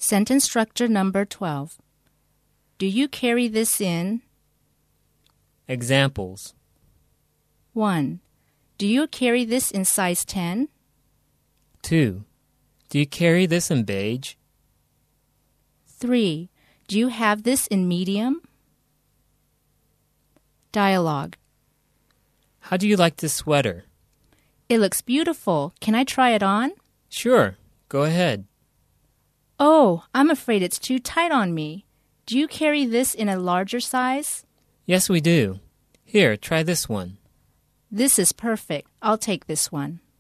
Sentence structure number 12. Do you carry this in? Examples. 1. Do you carry this in size 10? 2. Do you carry this in beige? 3. Do you have this in medium? Dialogue. How do you like this sweater? It looks beautiful. Can I try it on? Sure, go ahead. Oh, I'm afraid it's too tight on me. Do you carry this in a larger size? Yes, we do. Here, try this one. This is perfect. I'll take this one.